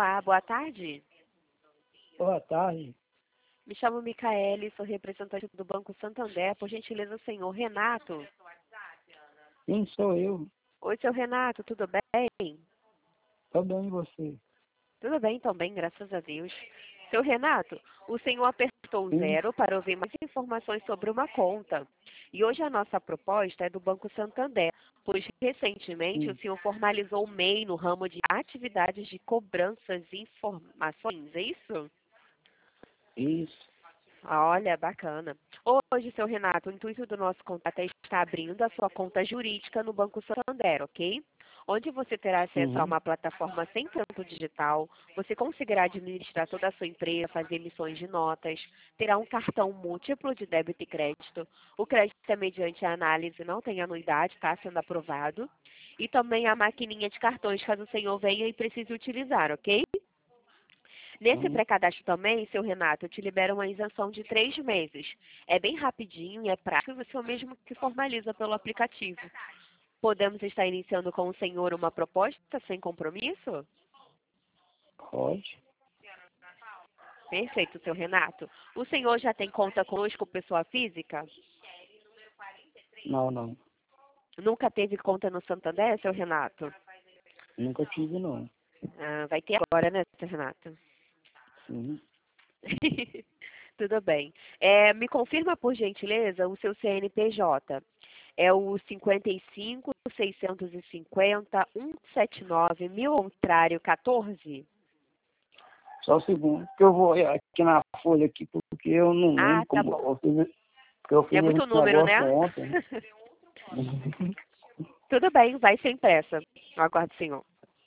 Olá, boa tarde. Boa tarde. Me chamo Micaele, sou representante do Banco Santander. Por gentileza, o senhor Renato. Sim, sou eu. Oi, seu Renato, tudo bem? Tô bem, e você? Tudo bem também, graças a Deus. Seu Renato, o senhor apertou o Sim. 0 para ouvir mais informações sobre uma conta. E hoje a nossa proposta é do Banco Santander, pois recentemente o Sim. senhor formalizou o MEI no ramo de atividades de cobranças e informações, é isso? Isso. Olha, bacana. Hoje, seu Renato, o intuito do nosso contato é estar abrindo a sua conta jurídica no Banco Santander, ok? Onde você terá acesso a Uhum. uma plataforma 100% digital, você conseguirá administrar toda a sua empresa, fazer emissões de notas, terá um cartão múltiplo de débito e crédito. O crédito é mediante a análise, não tem anuidade, está sendo aprovado. E também a maquininha de cartões, caso o senhor venha e precise utilizar, ok? Nesse Uhum. pré-cadastro também, seu Renato, eu te libero uma isenção de 3 meses. É bem rapidinho e é prático e você mesmo que formaliza pelo aplicativo. Podemos estar iniciando com o senhor uma proposta sem compromisso? Pode? Perfeito, seu Renato. O senhor já tem conta conosco, pessoa física? Não. Nunca teve conta no Santander, seu Renato? Nunca tive, não. Ah, vai ter agora, né, seu Renato? Sim. Tudo bem. Me confirma, por gentileza, o seu CNPJ. É o 55 650 179 mil contrário 14? Só o segundo. Que eu vou aqui na folha aqui, porque eu não Ah, lembro tá como bom. porque eu fiz É esse muito número, né? negócio ontem. Tudo bem, vai sem pressa. Aguardo, senhor.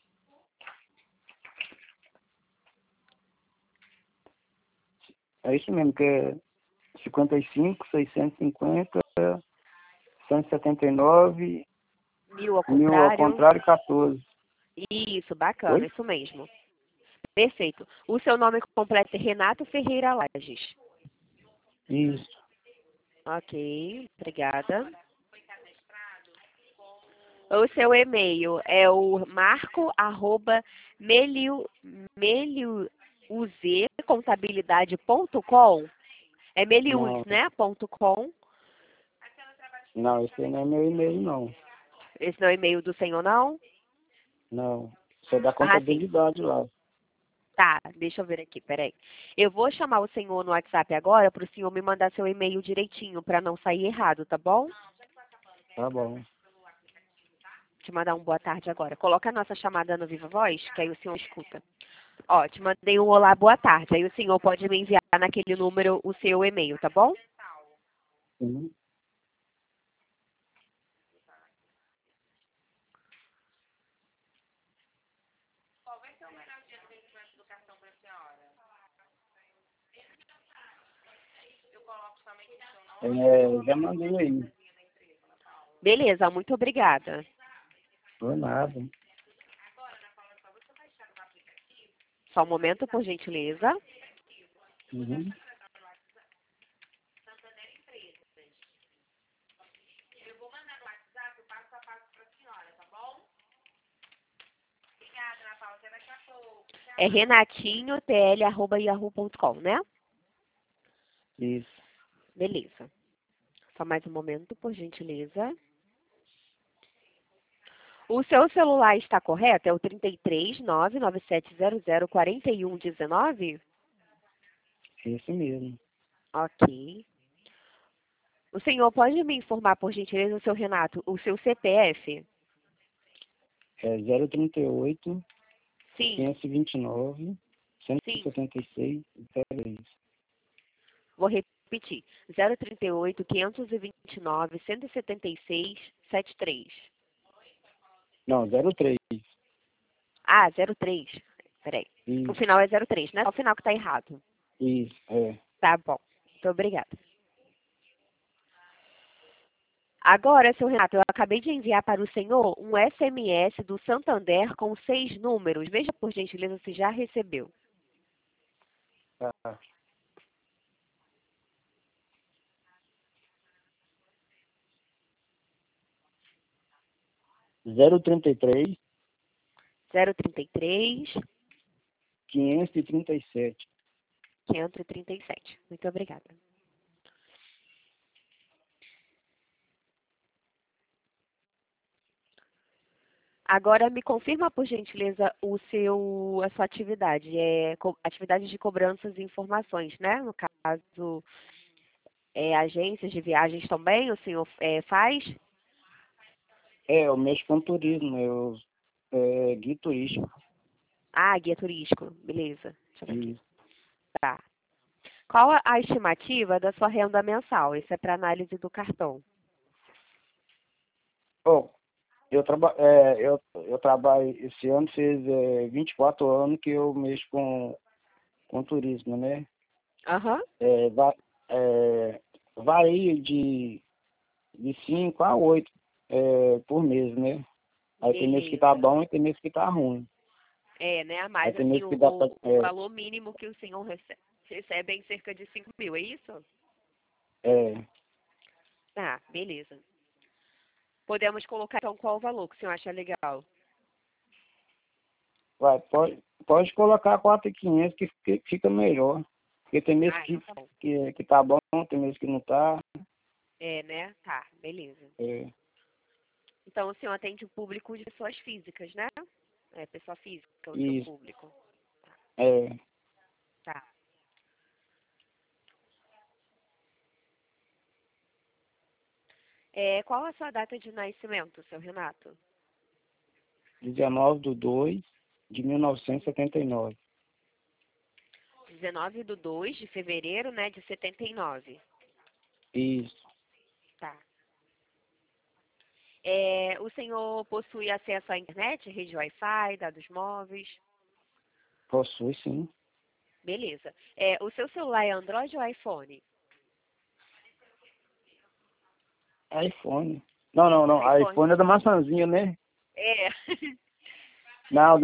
É isso mesmo, que é 55 650 179 Mil ao mil ao contrário. contrário 14. Isso, bacana, Oi? isso mesmo. Perfeito. O seu nome completo é Renato Ferreira Lages. Isso. Ok, obrigada. O seu e-mail é o marco@meliuzecontabilidade.com. É Meliuz, Não, né? .com. não, esse aí não é meu e-mail, não. Esse não é o e-mail do senhor, não? Não. Isso é da Ah, sim. contabilidade lá. Tá, deixa eu ver aqui, peraí. Eu vou chamar o senhor no WhatsApp agora para o senhor me mandar seu e-mail direitinho, para não sair errado, tá bom? Tá bom. Te mandar um boa tarde agora. Coloca a nossa chamada no Viva Voz, que aí o senhor escuta. Ó, te mandei um olá, boa tarde. Aí o senhor pode me enviar naquele número o seu e-mail, tá bom? Uhum. Já mandei aí. Beleza, muito obrigada. Por nada. Só um momento, por gentileza. Uhum. É renatinho.tl@yahoo.com, né? Isso. Beleza. Só mais um momento, por gentileza. O seu celular está correto? É o 33 99700 4119? Esse mesmo. Ok. O senhor pode me informar, por gentileza, o seu Renato, o seu CPF? É 038 Sim, 529 sim. 176 03. Vou repetir. 038 529 176 73. Não, 03. Ah, 03. Peraí. O Isso. final é 03, né? É o final que está errado. Isso. É. Tá bom. Muito obrigada. Agora, seu Renato, eu acabei de enviar para o senhor um SMS do Santander com 6 números. Veja, por gentileza, se já recebeu. Tá. 033 033 537. 537. Muito obrigada. Agora me confirma, por gentileza, a sua atividade. Atividade de cobranças e informações, né? No caso, agências de viagens também, o senhor faz? Eu mexo com turismo, guia turístico. Ah, guia turístico. Beleza. Deixa eu ver aqui. E, Tá. Qual a estimativa da sua renda mensal? Isso é para análise do cartão. oh, eu trabalho, esse ano fez 24 anos que eu mexo com turismo, né? Aham. Varia de 5 a 8 por mês, né? Aí tem mês que tá Beleza. bom e tem mês que tá ruim. Né? Aí Mas tem assim, mês que dá pra, o valor mínimo que o senhor recebe é em cerca de 5 mil, é isso? é, Ah, beleza. Podemos colocar então qual o valor que o senhor acha legal? pode colocar 4.500 que fica melhor. Porque tem mês Ah, então tá bom. que tá bom, tem mês que não tá. Né? Tá, beleza. É, Então o senhor atende o público de pessoas físicas, né? É, pessoa física, o seu isso, público. é, Tá. Qual a sua data de nascimento, seu Renato? 19/2/1979. 19/2 de fevereiro, né, de 79. Isso, Tá. O senhor possui acesso à internet, rede Wi-Fi, dados móveis? possui sim. Beleza. O seu celular é Android ou iPhone? iPhone. Não. iPhone. iPhone é da maçãzinha, né? É. Não,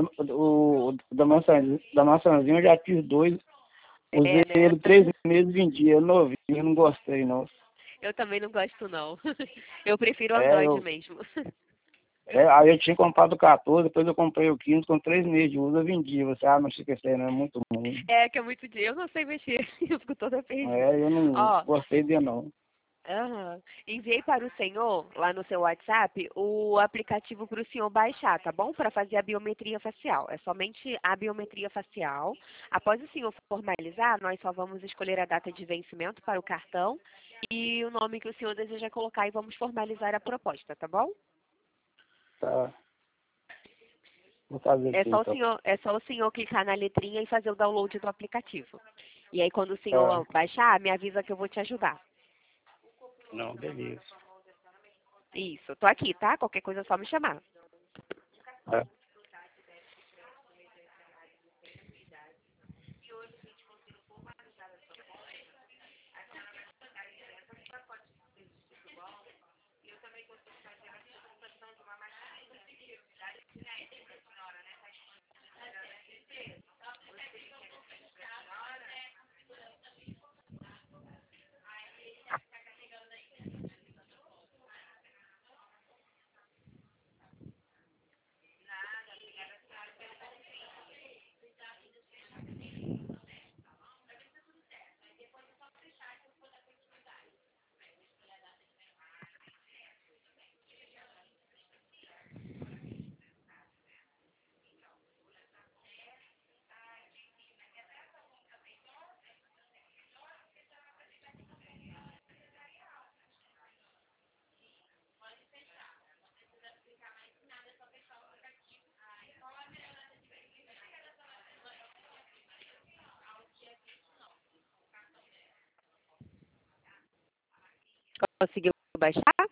da maçãzinha eu já tive dois. Usei Né? ele 3 meses, vendi. Eu novinho, eu não gostei, não. Eu também não gosto, não. Eu prefiro É, Android eu, mesmo. aí eu tinha comprado o 14, depois eu comprei o 15, com 3 meses de uso eu vendi. Você, mas que esse aí não é muito ruim. Que é muito dia. Eu não sei mexer. Eu fico toda perdida. Eu não Ó, gostei dele, não. aham. Enviei para o senhor, lá no seu WhatsApp, o aplicativo para o senhor baixar, tá bom? Para fazer a biometria facial. É somente a biometria facial. Após o senhor formalizar, nós só vamos escolher a data de vencimento para o cartão e o nome que o senhor deseja colocar e vamos formalizar a proposta, tá bom? Tá, vou fazer É aqui só o então. senhor, é só o senhor clicar na letrinha e fazer o download do aplicativo. E aí, quando o Tá, senhor baixar, me avisa que eu vou te ajudar. não, beleza. Isso, tô aqui, tá? Qualquer coisa é só me chamar. Tá. Conseguiu baixar?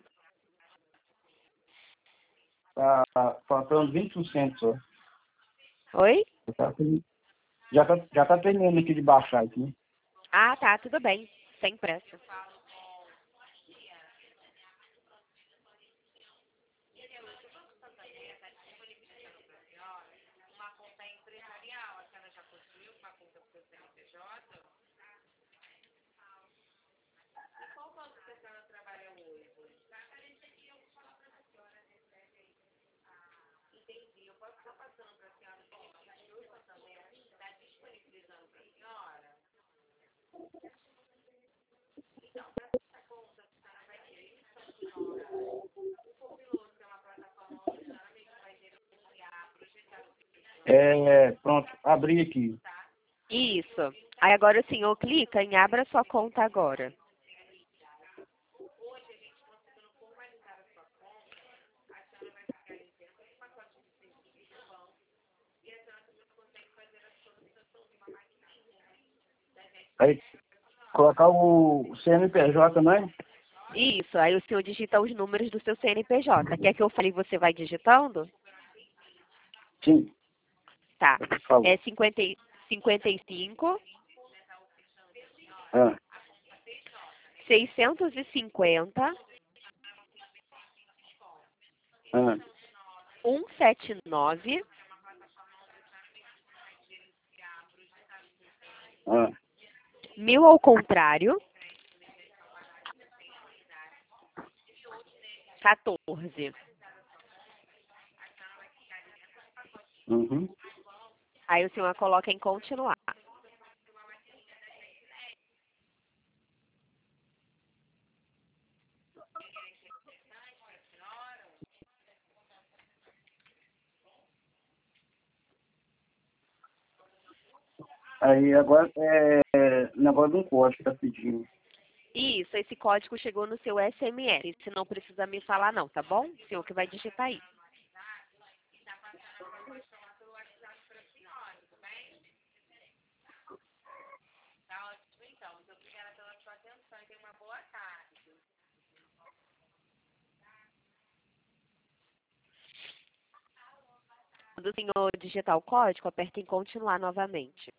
Tá faltando 20% só. Oi? Já tá terminando aqui de baixar aqui. Ah, tá, tudo bem. Sem pressa. Pronto, abri aqui. Isso. Aí agora o senhor clica em abra sua conta agora. Aí, colocar o CNPJ, não é? Isso. Aí o senhor digita os números do seu CNPJ. Quer que eu fale e você vai digitando? Sim, Tá. por favor. É 55, Ah, 650, ah, 179, ah. 1000 ao contrário, 14. Uhum. Aí o senhor coloca em continuar. Aí agora negócio de um código que tá pedindo. Isso, esse código chegou no seu SMS. Você não precisa me falar não, tá bom? O senhor que vai digitar aí. Quando o senhor digitar o código, aperta em continuar novamente.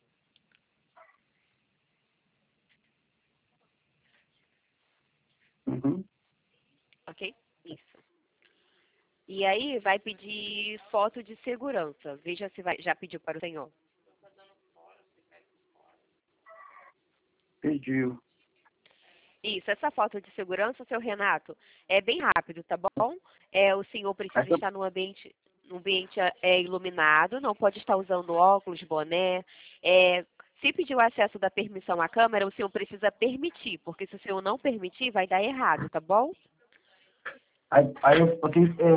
Uhum. Ok? Isso. E aí vai pedir foto de segurança. Veja se já pediu para o senhor. Pediu. Isso, essa foto de segurança, seu Renato, é bem rápido, tá bom? O senhor precisa Essa, estar num ambiente iluminado, não pode estar usando óculos, boné. Se pedir o acesso da permissão à câmera, o senhor precisa permitir, porque se o senhor não permitir, vai dar errado, tá bom? aí eu tenho que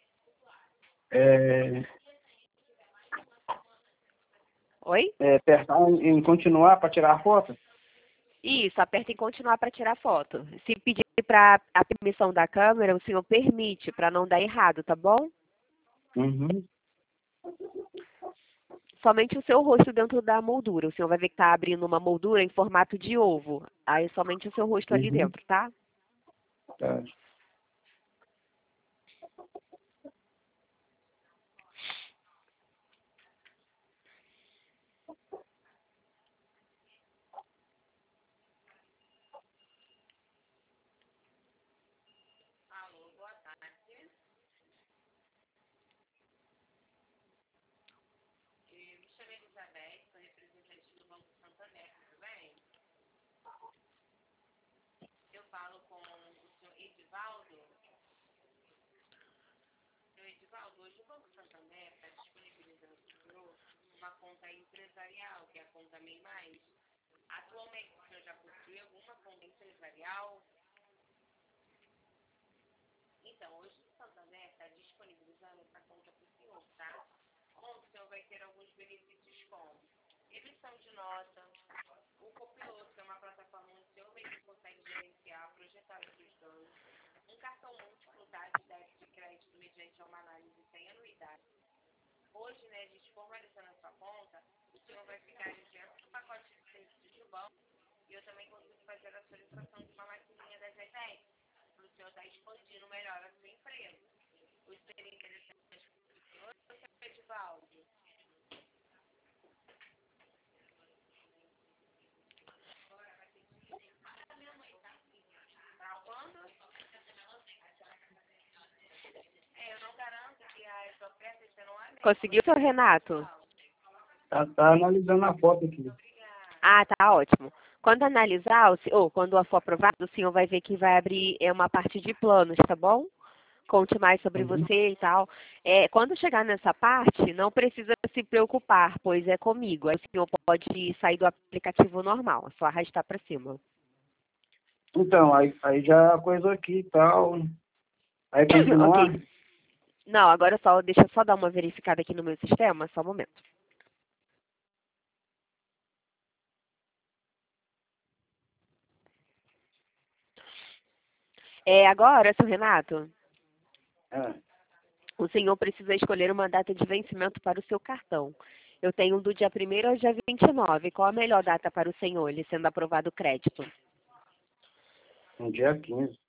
Oi? apertar em continuar para tirar a foto? Isso, aperta em continuar para tirar foto. Se pedir para a permissão da câmera, o senhor permite, para não dar errado, tá bom? Uhum. Somente o seu rosto dentro da moldura. O senhor vai ver que está abrindo uma moldura em formato de ovo. Aí somente o seu rosto ali Uhum. dentro, tá? Tá. Conseguiu, seu Renato? Tá analisando a foto aqui. Ah, tá ótimo. Quando analisar, ou quando for aprovado, o senhor vai ver que vai abrir uma parte de planos, tá bom? conte mais sobre Uhum. você e tal. Quando chegar nessa parte, não precisa se preocupar, pois é comigo. Aí o senhor pode sair do aplicativo normal, é só arrastar para cima. Então, aí já coisa aqui e tal. Aí continuar. Ok. Não, agora só, deixa eu só dar uma verificada aqui no meu sistema, só um momento. Agora, seu Renato, É, o senhor precisa escolher uma data de vencimento para o seu cartão. Eu tenho do dia 1º ao dia 29. Qual a melhor data para o senhor, ele sendo aprovado o crédito? no dia 15.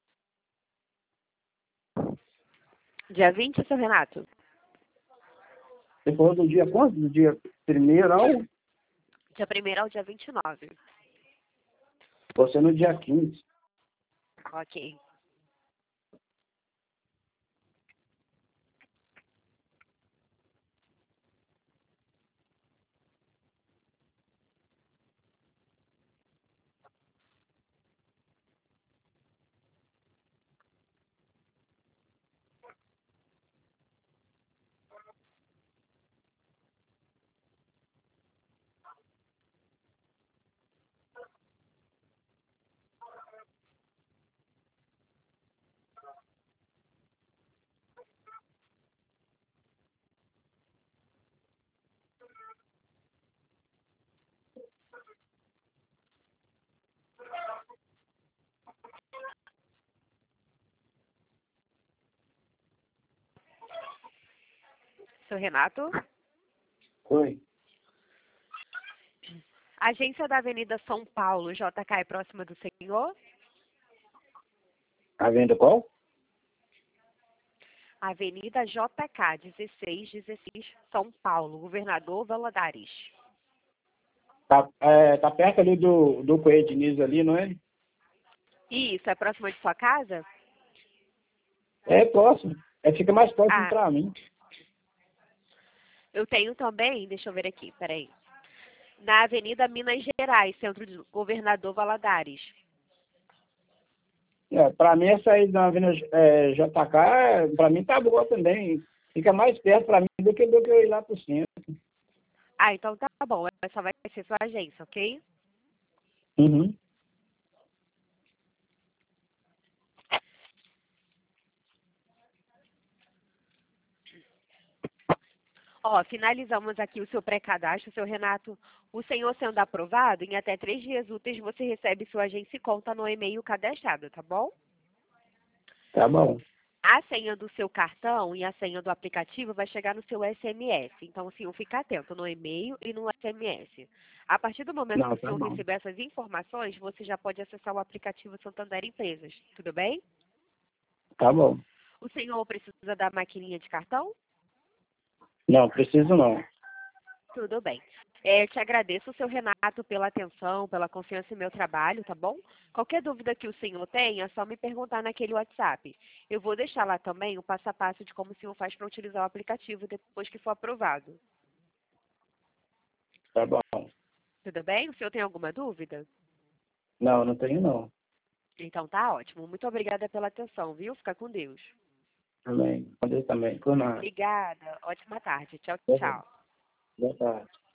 Dia 20, seu Renato? Você falou do dia quanto? Do dia 1º ao? Dia 1º ao dia 29. Você no dia 15. Ok. Seu Renato? Oi. Agência da Avenida São Paulo, JK, é próxima do senhor? A venda qual? Avenida JK, 1616, São Paulo, Governador Valadares. Tá perto ali do Coelho Diniz ali, não é? Isso, é próxima de sua casa? É próximo. Fica mais próximo Ah, pra mim. eu tenho também, deixa eu ver aqui, peraí. Na Avenida Minas Gerais, Centro de Governador Valadares. Pra mim, essa aí da Avenida JK, pra mim tá boa também. Fica mais perto pra mim do que eu ir lá pro centro. Ah, então tá bom, essa vai ser sua agência, ok? Uhum. Ó, finalizamos aqui o seu pré-cadastro, seu Renato. O senhor sendo aprovado, em até 3 dias úteis você recebe sua agência e conta no e-mail cadastrado, tá bom? Tá bom. A senha do seu cartão e a senha do aplicativo vai chegar no seu SMS. Então, o senhor fica atento no e-mail e no SMS. A partir do momento que Não, o tá senhor bom. receber essas informações, você já pode acessar o aplicativo Santander Empresas. Tudo bem? Tá bom. O senhor precisa da maquininha de cartão? Não, preciso não. Tudo bem. Eu te agradeço, seu Renato, pela atenção, pela confiança em meu trabalho, tá bom? Qualquer dúvida que o senhor tenha, é só me perguntar naquele WhatsApp. Eu vou deixar lá também o passo a passo de como o senhor faz para utilizar o aplicativo depois que for aprovado. Tá bom. Tudo bem? O senhor tem alguma dúvida? Não, não tenho não. Então tá ótimo. Muito obrigada pela atenção, viu? Fica com Deus. Também. Com Deus também. Por nada. Obrigada. Ótima tarde. Tchau, Boa tchau. boa tarde.